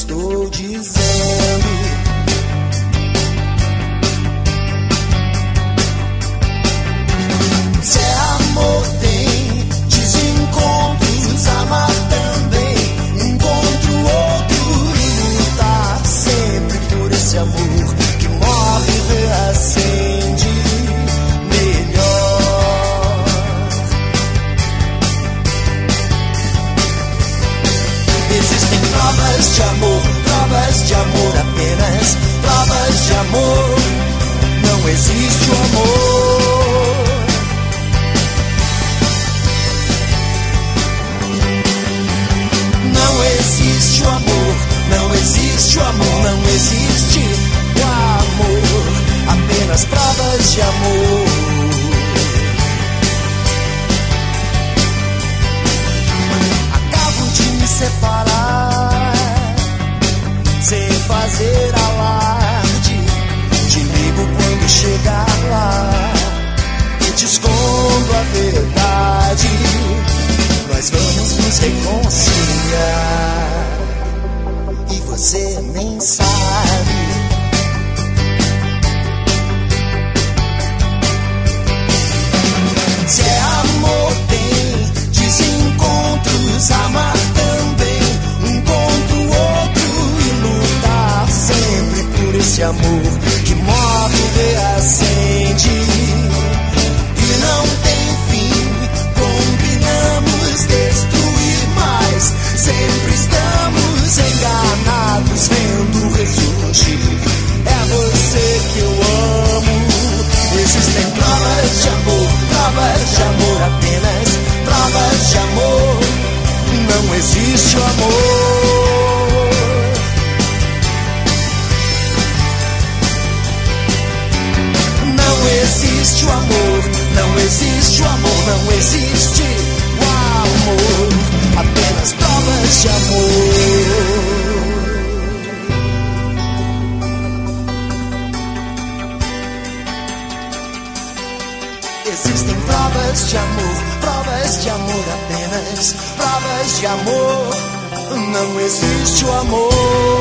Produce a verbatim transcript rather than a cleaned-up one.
estou dizendo. Se é amor tem desencontros, amar também. Encontro outro e lutar sempre por esse amor que morre e reacende melhor. Existem provas de amor, provas de amor apenas, provas de amor. Não existe o amor. Não existe o amor, não existe o amor, não existe o amor, apenas provas de amor. Acabo de me separar, sem fazer alarde. Te ligo quando chegar lá e te escondo a verdade. Nós vamos nos reconciliar e você nem sabe. Se é amor tem desencontros, amar também. Encontro outro e lutar sempre por esse amor que morre e reacende e não tem fim. Combinamos destruir, mas sempre estamos enganados, vendo ressurgir. É você que eu amo. Existem provas de amor, provas de amor apenas, provas de amor. Não existe o amor. Não existe o amor, não existe o amor, não existe o amor, apenas provas de amor. Existem provas de amor, provas de amor apenas, provas de amor. Não existe o amor.